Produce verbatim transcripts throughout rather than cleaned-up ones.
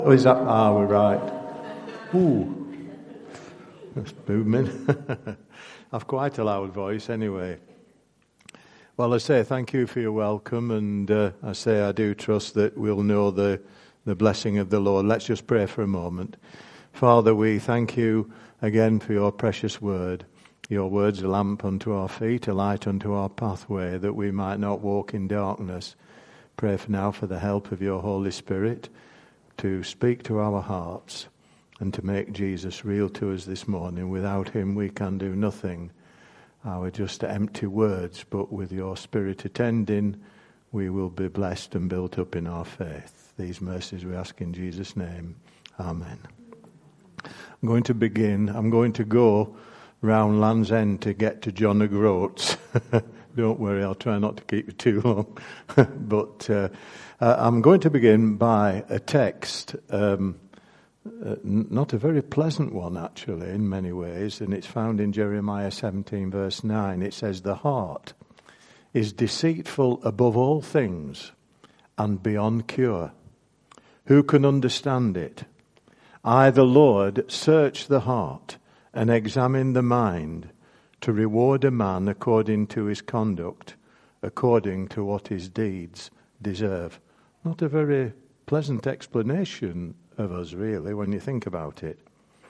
Oh, is that? Ah, we're right. Ooh, that's booming. I've quite a loud voice anyway. Well, I say thank you for your welcome, and uh, I say I do trust that we'll know the, the blessing of the Lord. Let's just pray for a moment. Father, we thank you again for your precious word. Your word's a lamp unto our feet, a light unto our pathway, that we might not walk in darkness. Pray for now for the help of your Holy Spirit to speak to our hearts and to make Jesus real to us this morning. Without him we can do nothing. Our just empty words, but with your Spirit attending, we will be blessed and built up in our faith. These mercies we ask in Jesus' name. Amen. I'm going to begin. I'm going to go round Land's End to get to John O'Groats. Don't worry, I'll try not to keep you too long. but uh, uh, I'm going to begin by a text, um, uh, n- not a very pleasant one actually in many ways, and it's found in Jeremiah seventeen verse nine. It says, "The heart is deceitful above all things and beyond cure. Who can understand it? I, the Lord, search the heart and examine the mind, to reward a man according to his conduct, according to what his deeds deserve." Not a very pleasant explanation of us, really, when you think about it.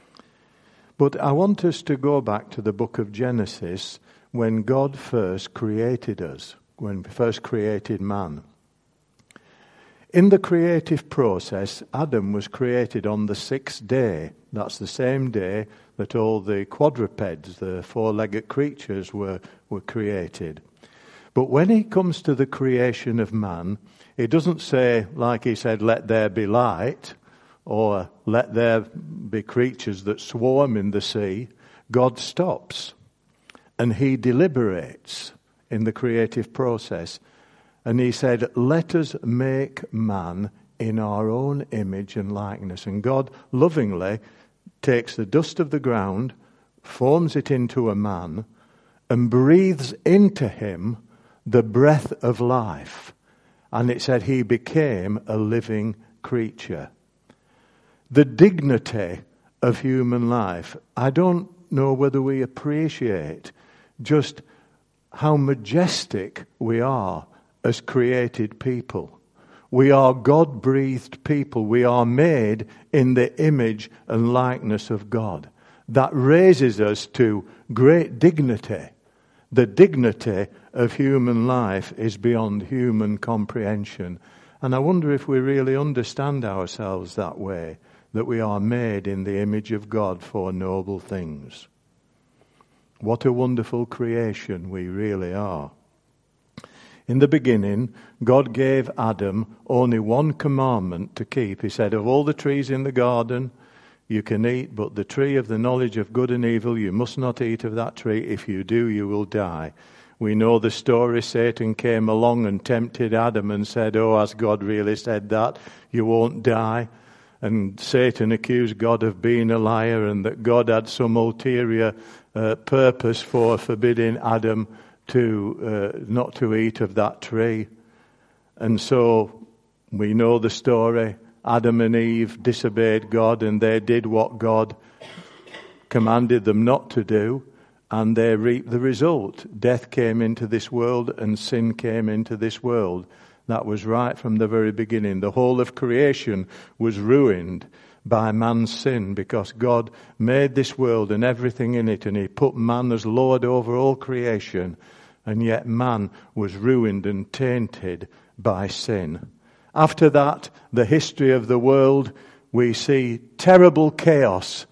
But I want us to go back to the book of Genesis, when God first created us, when he first created man. In the creative process, Adam was created on the sixth day. That's the same day that all the quadrupeds, the four-legged creatures, were, were created. But when he comes to the creation of man, he doesn't say, like he said, "Let there be light," or "Let there be creatures that swarm in the sea." God stops, and he deliberates in the creative process. And he said, "Let us make man in our own image and likeness." And God lovingly takes the dust of the ground, forms it into a man, and breathes into him the breath of life. And it said he became a living creature. The dignity of human life, I don't know whether we appreciate just how majestic we are as created people. We are God-breathed people. We are made in the image and likeness of God. That raises us to great dignity. The dignity of human life is beyond human comprehension. And I wonder if we really understand ourselves that way, that we are made in the image of God for noble things. What a wonderful creation we really are. In the beginning, God gave Adam only one commandment to keep. He said, "Of all the trees in the garden you can eat, but the tree of the knowledge of good and evil, you must not eat of that tree. If you do, you will die." We know the story. Satan came along and tempted Adam and said, "Oh, has God really said that? You won't die." And Satan accused God of being a liar and that God had some ulterior uh, purpose for forbidding Adam to uh, not to eat of that tree. And so we know the story. Adam and Eve disobeyed God, and they did what God commanded them not to do, and they reaped the result. Death came into this world and sin came into this world. That was right from the very beginning. The whole of creation was ruined by man's sin, because God made this world and everything in it, and he put man as Lord over all creation, and yet man was ruined and tainted by sin. After that, the history of the world, we see terrible chaos.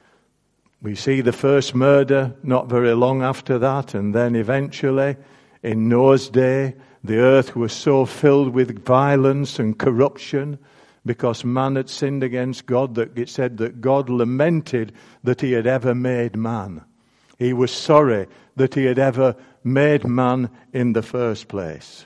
We see the first murder not very long after that, and then eventually, in Noah's day, the earth was so filled with violence and corruption because man had sinned against God that it said that God lamented that he had ever made man. He was sorry that he had ever made man in the first place.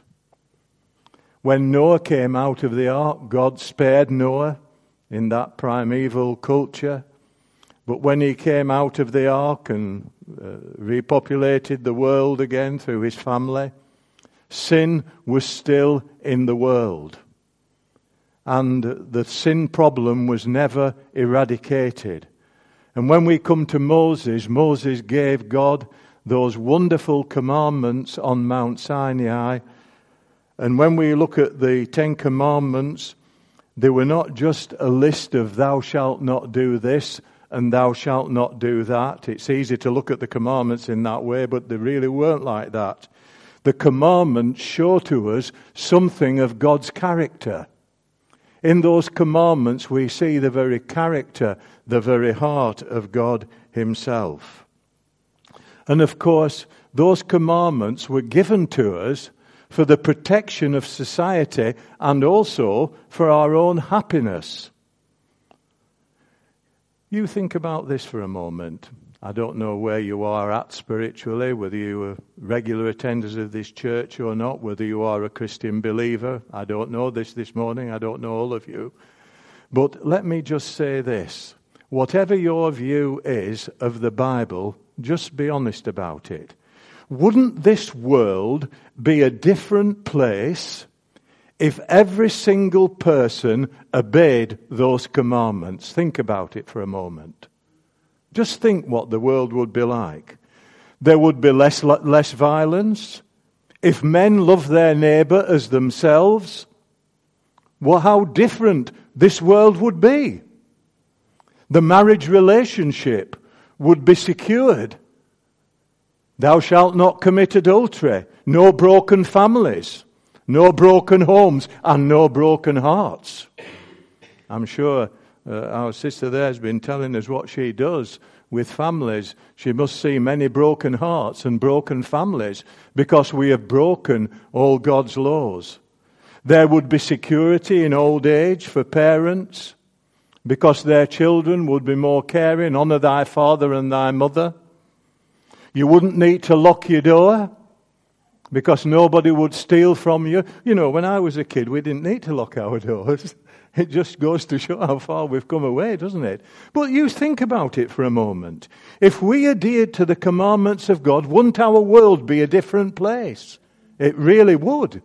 When Noah came out of the ark, God spared Noah in that primeval culture. But when he came out of the ark and uh, repopulated the world again through his family, sin was still in the world. and the sin problem was never eradicated. And when we come to Moses, Moses gave God those wonderful commandments on Mount Sinai. And when we look at the Ten Commandments, they were not just a list of thou shalt not do this and thou shalt not do that. It's easy to look at the commandments in that way, but they really weren't like that. The commandments show to us something of God's character. In those commandments, we see the very character, the very heart of God himself. And of course, those commandments were given to us for the protection of society and also for our own happiness. You think about this for a moment. I don't know where you are at spiritually, whether you are regular attenders of this church or not, whether you are a Christian believer. I don't know this this morning. I don't know all of you. But let me just say this. Whatever your view is of the Bible, just be honest about it. Wouldn't this world be a different place if every single person obeyed those commandments? Think about it for a moment. Just think what the world would be like. There would be less less violence. If men love their neighbour as themselves, well, how different this world would be. The marriage relationship would be secured. Thou shalt not commit adultery. No broken families. No broken homes. And no broken hearts. I'm sure uh, our sister there has been telling us what she does with families. She must see many broken hearts and broken families because we have broken all God's laws. There would be security in old age for parents because their children would be more caring. Honour thy father and thy mother. You wouldn't need to lock your door because nobody would steal from you. You know, when I was a kid, we didn't need to lock our doors. It just goes to show how far we've come away, doesn't it? But you think about it for a moment. If we adhered to the commandments of God, wouldn't our world be a different place? It really would.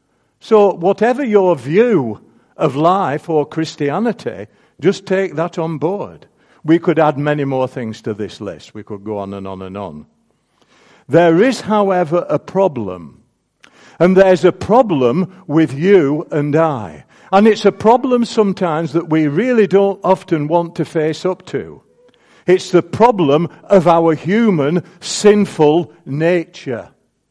So whatever your view of life or Christianity, just take that on board. We could add many more things to this list. We could go on and on and on. There is, however, a problem. And there's a problem with you and I. And it's a problem sometimes that we really don't often want to face up to. It's the problem of our human sinful nature.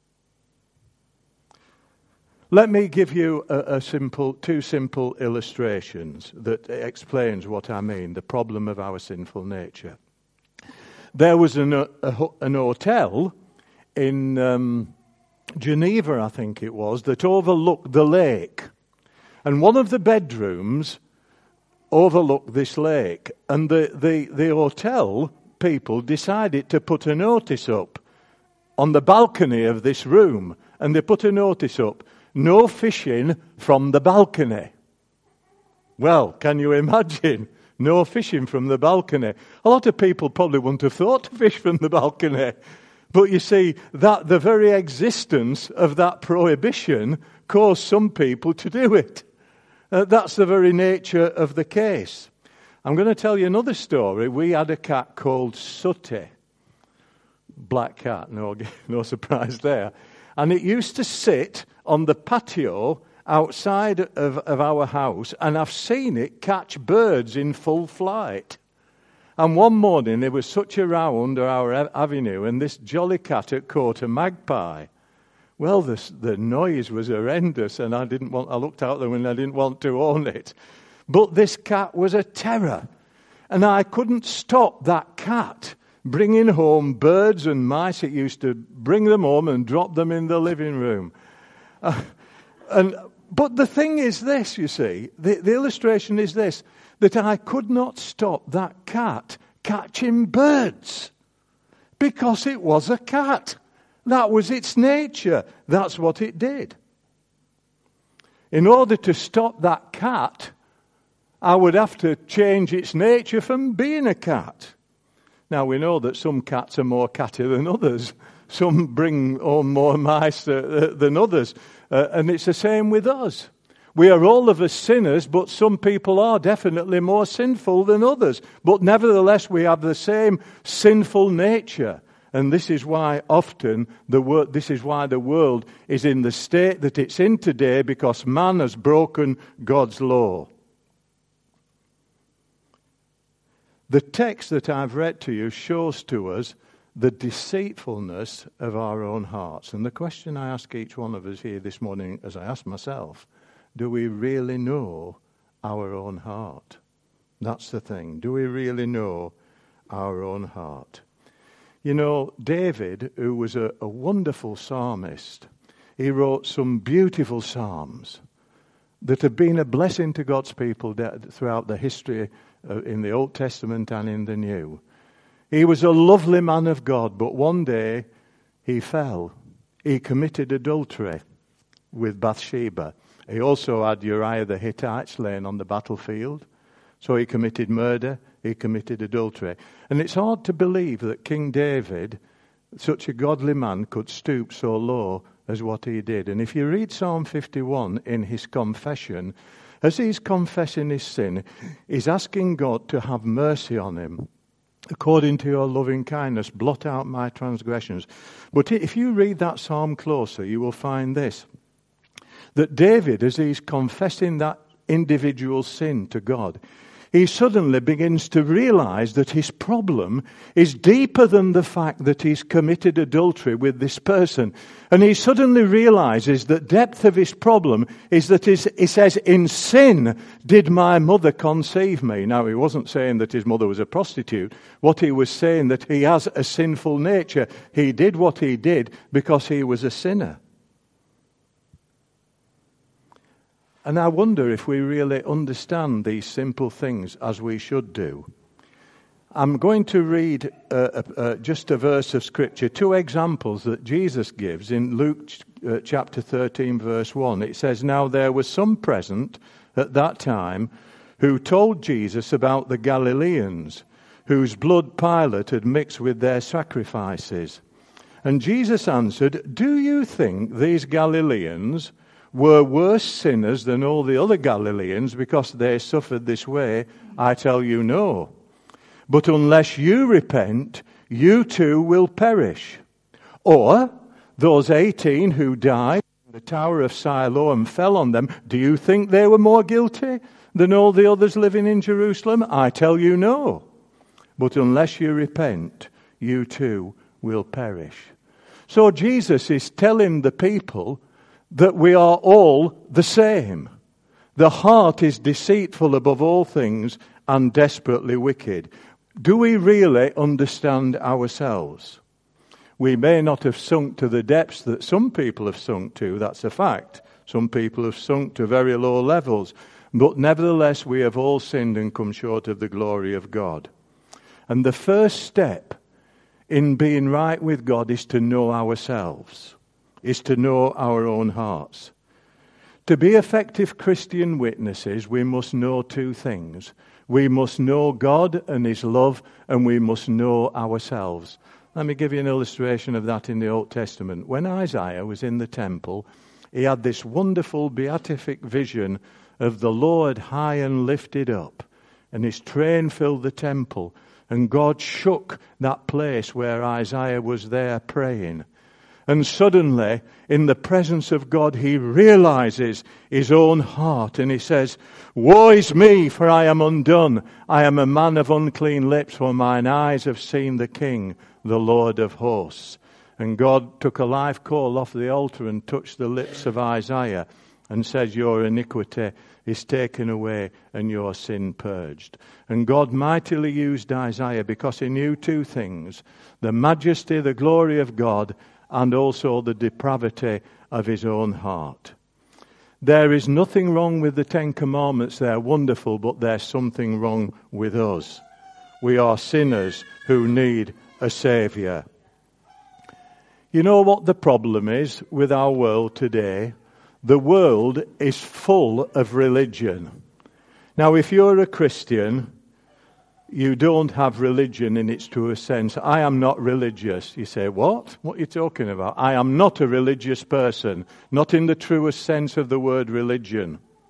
Let me give you a, a simple, two simple illustrations that explains what I mean, the problem of our sinful nature. There was an, a, an hotel in um, Geneva, I think it was, that overlooked the lake. And one of the bedrooms overlooked this lake. And the, the, the hotel people decided to put a notice up on the balcony of this room. And they put a notice up, no fishing from the balcony. Well, can you imagine? No fishing from the balcony. A lot of people probably wouldn't have thought to fish from the balcony. But you see, that the very existence of that prohibition caused some people to do it. Uh, that's the very nature of the case. I'm going to tell you another story. We had a cat called Sooty. Black cat, no, no surprise there. And it used to sit on the patio outside of, of our house, and I've seen it catch birds in full flight. And one morning there was such a round on our avenue, and this jolly cat had caught a magpie. Well, the, the noise was horrendous, and I didn't want. I looked out the window, I didn't want to own it. But this cat was a terror, and I couldn't stop that cat bringing home birds and mice. It used to bring them home and drop them in the living room. Uh, and but the thing is this, you see, the, the illustration is this, that I could not stop that cat catching birds because it was a cat. That was its nature. That's what it did. In order to stop that cat, I would have to change its nature from being a cat. Now, we know that some cats are more catty than others. Some bring home more mice uh, than others. Uh, and it's the same with us. We are all of us sinners, but some people are definitely more sinful than others. But nevertheless, we have the same sinful nature. And this is why often the wor- this is why the world is in the state that it's in today, because man has broken God's law. The text that I've read to you shows to us the deceitfulness of our own hearts. And the question I ask each one of us here this morning, as I ask myself, do we really know our own heart? That's the thing. Do we really know our own heart? You know, David, who was a, a wonderful psalmist, he wrote some beautiful psalms that have been a blessing to God's people throughout the history uh, in the Old Testament and in the New. He was a lovely man of God, but one day he fell. He committed adultery with Bathsheba. He also had Uriah the Hittite slain on the battlefield. So he committed murder, he committed adultery. And it's hard to believe that King David, such a godly man, could stoop so low as what he did. And if you read Psalm fifty-one in his confession, as he's confessing his sin, he's asking God to have mercy on him. According to your loving kindness, blot out my transgressions. But if you read that psalm closer, you will find this. That David, as he's confessing that individual sin to God, he suddenly begins to realize that his problem is deeper than the fact that he's committed adultery with this person. And he suddenly realizes that depth of his problem is that he says, in sin did my mother conceive me. Now, he wasn't saying that his mother was a prostitute. What he was saying, that he has a sinful nature. He did what he did because he was a sinner. And I wonder if we really understand these simple things as we should do. I'm going to read uh, uh, just a verse of Scripture, two examples that Jesus gives in Luke uh, chapter thirteen, verse one. It says, "Now there was some present at that time who told Jesus about the Galileans, whose blood Pilate had mixed with their sacrifices. And Jesus answered, 'Do you think these Galileans were worse sinners than all the other Galileans because they suffered this way? I tell you no. But unless you repent, you too will perish. Or those eighteen who died in the Tower of Siloam fell on them. Do you think they were more guilty than all the others living in Jerusalem? I tell you no. But unless you repent, you too will perish.'" So Jesus is telling the people that we are all the same. The heart is deceitful above all things and desperately wicked. Do we really understand ourselves? We may not have sunk to the depths that some people have sunk to, that's a fact. Some people have sunk to very low levels. But nevertheless, we have all sinned and come short of the glory of God. And the first step in being right with God is to know ourselves. Is to know our own hearts. To be effective Christian witnesses, we must know two things. We must know God and His love, and we must know ourselves. Let me give you an illustration of that in the Old Testament. When Isaiah was in the temple, he had this wonderful beatific vision of the Lord high and lifted up, and His train filled the temple, and God shook that place where Isaiah was there praying. And suddenly, in the presence of God, he realizes his own heart. And he says, "Woe is me, for I am undone. I am a man of unclean lips, for mine eyes have seen the King, the Lord of hosts." And God took a live coal off the altar and touched the lips of Isaiah and said, "Your iniquity is taken away and your sin purged." And God mightily used Isaiah because he knew two things: the majesty, the glory of God, and also the depravity of his own heart. There is nothing wrong with the Ten Commandments. They're wonderful, but there's something wrong with us. We are sinners who need a Saviour. You know what the problem is with our world today? The world is full of religion. Now, if you're a Christian, you don't have religion in its truest sense. I am not religious. You say, what? What are you talking about? I am not a religious person, not in the truest sense of the word religion.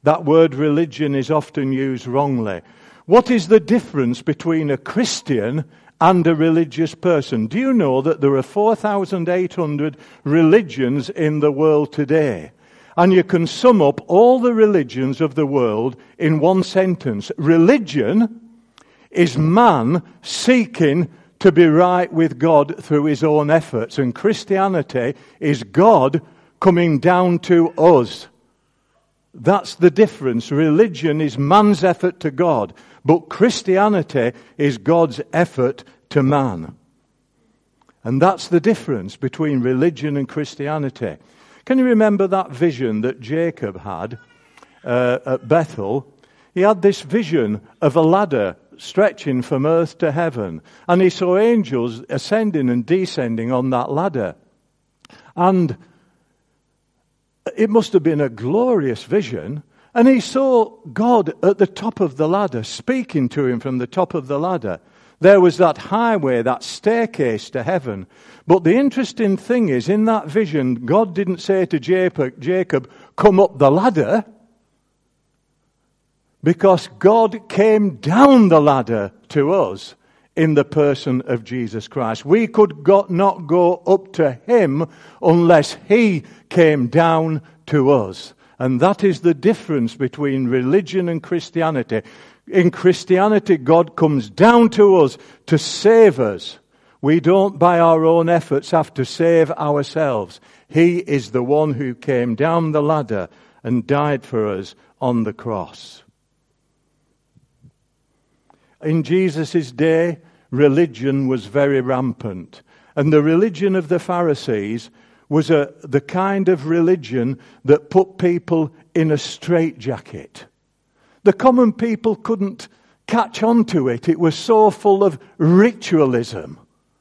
That word religion is often used wrongly. What is the difference between a Christian and a religious person? Do you know that there are four thousand eight hundred religions in the world today? And you can sum up all the religions of the world in one sentence. Religion is man seeking to be right with God through his own efforts. And Christianity is God coming down to us. That's the difference. Religion is man's effort to God, but Christianity is God's effort to man. And that's the difference between religion and Christianity. Can you remember that vision that Jacob had uh, at Bethel? He had this vision of a ladder stretching from earth to heaven, and he saw angels ascending and descending on that ladder. And it must have been a glorious vision. And he saw God at the top of the ladder, speaking to him from the top of the ladder. There was that highway, that staircase to heaven. But the interesting thing is, in that vision, God didn't say to Jacob, come up the ladder, because God came down the ladder to us in the person of Jesus Christ. We could go, not go up to him unless he came down to us. And that is the difference between religion and Christianity. In Christianity, God comes down to us to save us. We don't, by our own efforts, have to save ourselves. He is the one who came down the ladder and died for us on the cross. In Jesus' day, religion was very rampant. And the religion of the Pharisees was a, the kind of religion that put people in a straitjacket. The common people couldn't catch on to it. It was so full of ritualism.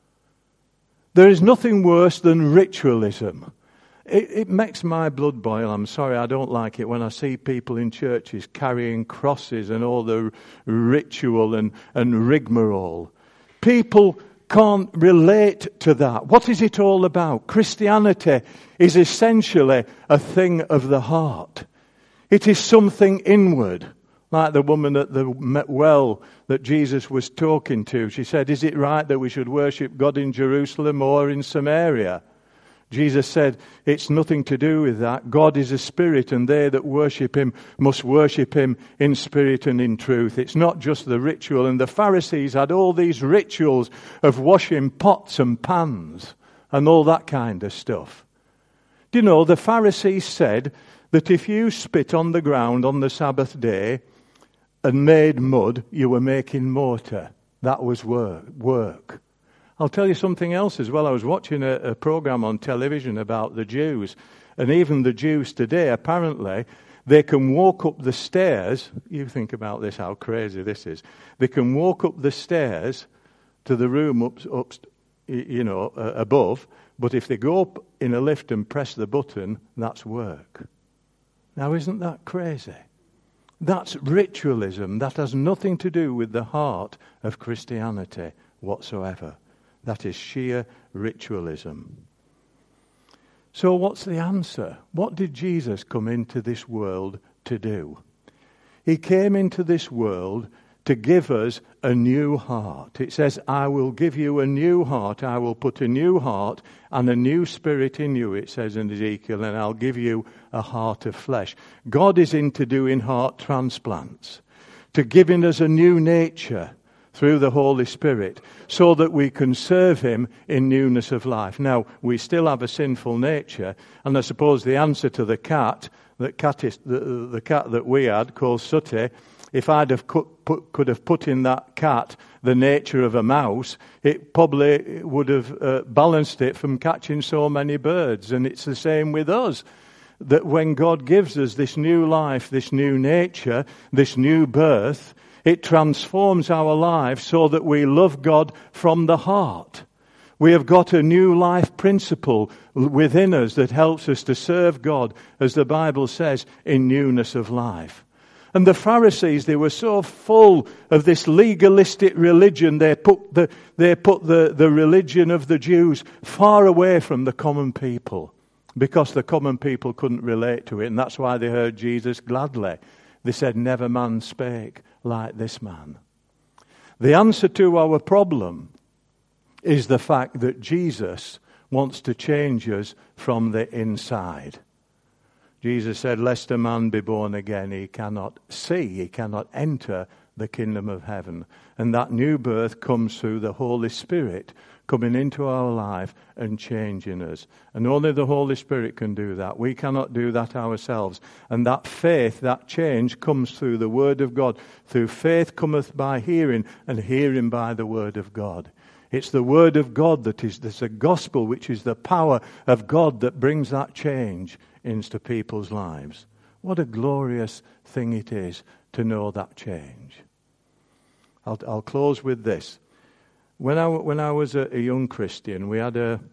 There is nothing worse than ritualism. It, it makes my blood boil. I'm sorry, I don't like it when I see people in churches carrying crosses and all the ritual and, and rigmarole. People can't relate to that. What is it all about? Christianity is essentially a thing of the heart. It is something inward. Like the woman at the well that Jesus was talking to. She said, is it right that we should worship God in Jerusalem or in Samaria? Jesus said, it's nothing to do with that. God is a spirit, and they that worship him must worship him in spirit and in truth. It's not just the ritual. And the Pharisees had all these rituals of washing pots and pans and all that kind of stuff. Do you know, the Pharisees said that if you spit on the ground on the Sabbath day and made mud, you were making mortar. That was work. work. I'll tell you something else as well. I was watching a, a program on television about the Jews. And even the Jews today, apparently, they can walk up the stairs. You think about this, how crazy this is. They can walk up the stairs to the room up, up you know, uh, above. But if they go up in a lift and press the button, that's work. Now, isn't that crazy? That's ritualism. That has nothing to do with the heart of Christianity whatsoever. That is sheer ritualism. So what's the answer? What did Jesus come into this world to do? He came into this world to give us a new heart. It says, I will give you a new heart. I will put a new heart and a new spirit in you, it says in Ezekiel, and I'll give you a heart of flesh. God is into doing heart transplants, to giving us a new nature through the Holy Spirit, so that we can serve him in newness of life. Now, we still have a sinful nature, and I suppose the answer to the cat, that cat is, the, the cat that we had, called Sooty, if I'd have put, put, could have put in that cat the nature of a mouse, it probably would have uh, balanced it from catching so many birds. And it's the same with us, that when God gives us this new life, this new nature, this new birth, it transforms our lives so that we love God from the heart. We have got a new life principle within us that helps us to serve God, as the Bible says, in newness of life. And the Pharisees, they were so full of this legalistic religion, they put the, they put the, the religion of the Jews far away from the common people. because the common people couldn't relate to it, and that's why they heard Jesus gladly. They said, never man spake like this man. The answer to our problem is the fact that Jesus wants to change us from the inside. Jesus said, lest a man be born again, he cannot see, he cannot enter the kingdom of heaven. And that new birth comes through the Holy Spirit coming into our life and changing us. And only the Holy Spirit can do that. We cannot do that ourselves. And that faith, that change, comes through the Word of God. Through faith cometh by hearing, and hearing by the Word of God. It's the Word of God that is, there's a gospel, which is the power of God that brings that change into people's lives. What a glorious thing it is to know that change. I'll, I'll close with this. When I, when I was a, a young Christian, we had a,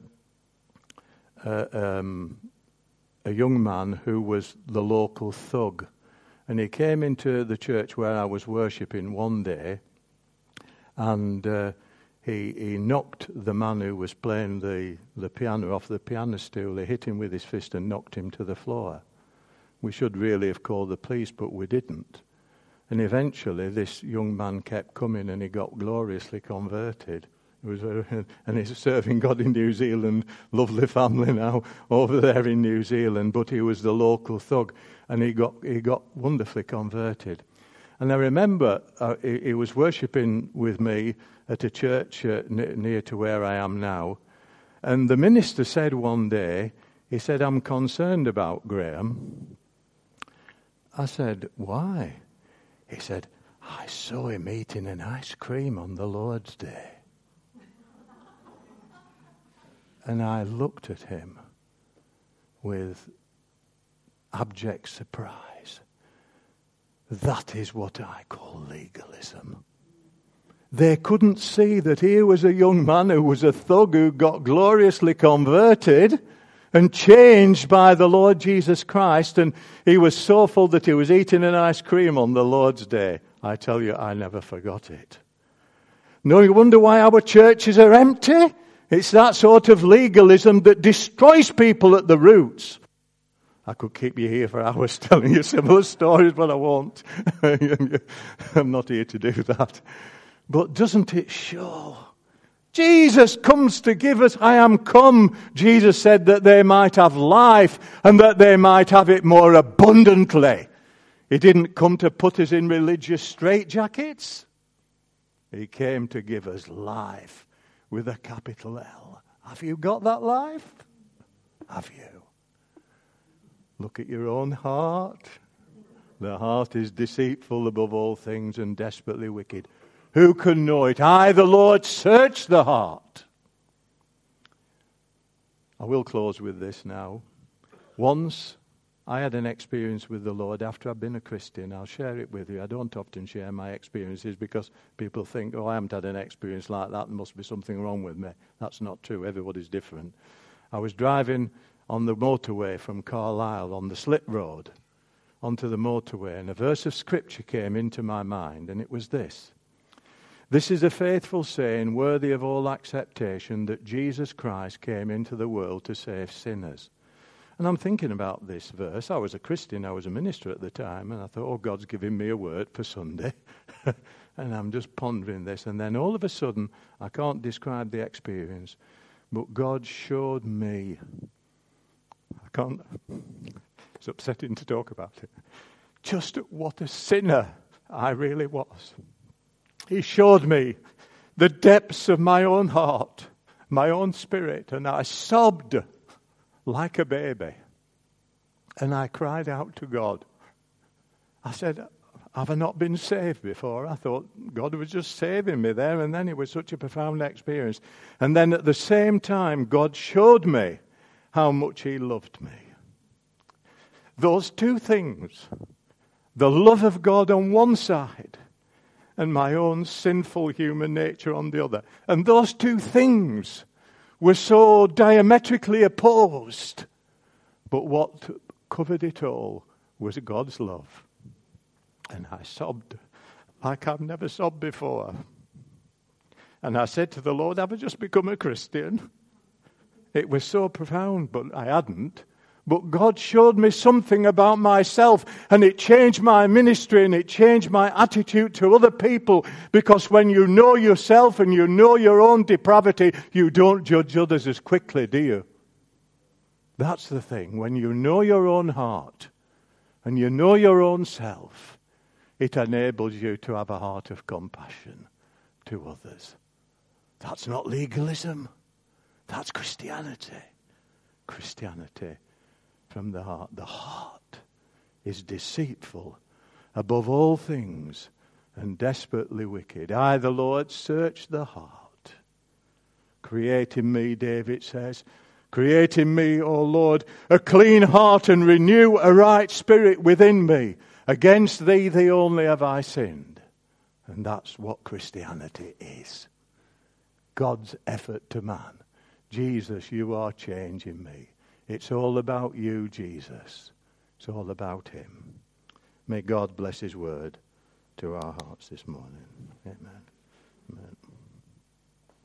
a, um, a young man who was the local thug. And he came into the church where I was worshipping one day, and uh, he, he knocked the man who was playing the, the piano off the piano stool. He hit him with his fist and knocked him to the floor. We should really have called the police, but we didn't. And eventually this young man kept coming, and he got gloriously converted. It was very, and he's serving God in New Zealand, lovely family now over there in New Zealand, but he was the local thug, and he got he got wonderfully converted. And I remember uh, he, he was worshipping with me at a church uh, n- near to where I am now, and the minister said one day, he said, I'm concerned about Graham. I said, why? He said, I saw him eating an ice cream on the Lord's Day. And I looked at him with abject surprise. That is what I call legalism. They couldn't see that here was a young man who was a thug who got gloriously converted and changed by the Lord Jesus Christ, and he was so full that he was eating an ice cream on the Lord's Day. I tell you, I never forgot it. No, you wonder why our churches are empty? It's that sort of legalism that destroys people at the roots. I could keep you here for hours telling you similar stories, but I won't. I'm not here to do that. But doesn't it show? Jesus comes to give us, I am come, Jesus said, that they might have life and that they might have it more abundantly. He didn't come to put us in religious straitjackets. He came to give us life with a capital L. Have you got that life? Have you? Look at your own heart. The heart is deceitful above all things and desperately wicked. Who can know it? I, the Lord, search the heart. I will close with this now. Once I had an experience with the Lord after I've been a Christian. I'll share it with you. I don't often share my experiences because people think, oh, I haven't had an experience like that. There must be something wrong with me. That's not true. Everybody's different. I was driving on the motorway from Carlisle on the slip road onto the motorway, and a verse of Scripture came into my mind, and it was this. This is a faithful saying, worthy of all acceptation, that Jesus Christ came into the world to save sinners. And I'm thinking about this verse. I was a Christian, I was a minister at the time, and I thought, oh, God's giving me a word for Sunday. And I'm just pondering this. And then all of a sudden, I can't describe the experience, but God showed me. I can't, it's upsetting to talk about it. Just what a sinner I really was. He showed me the depths of my own heart, my own spirit, and I sobbed like a baby. And I cried out to God. I said, have I not been saved before? I thought God was just saving me there, and then it was such a profound experience. And then at the same time, God showed me how much He loved me. Those two things, the love of God on one side, and my own sinful human nature on the other. And those two things were so diametrically opposed. But what covered it all was God's love. And I sobbed like I've never sobbed before. And I said to the Lord, have I just become a Christian? It was so profound, but I hadn't. but God showed me something about myself, and it changed my ministry and it changed my attitude to other people, because when you know yourself and you know your own depravity, you don't judge others as quickly, do you? That's the thing. When you know your own heart and you know your own self, it enables you to have a heart of compassion to others. That's not legalism. That's Christianity. Christianity from the heart. The heart is deceitful above all things and desperately wicked. I, the Lord, search the heart. Create in me, David says, create in me, O Lord, a clean heart and renew a right spirit within me. Against thee, thee only have I sinned. And that's what Christianity is. God's effort to man. Jesus, you are changing me. It's all about you, Jesus. It's all about him. May God bless his word to our hearts this morning. Amen.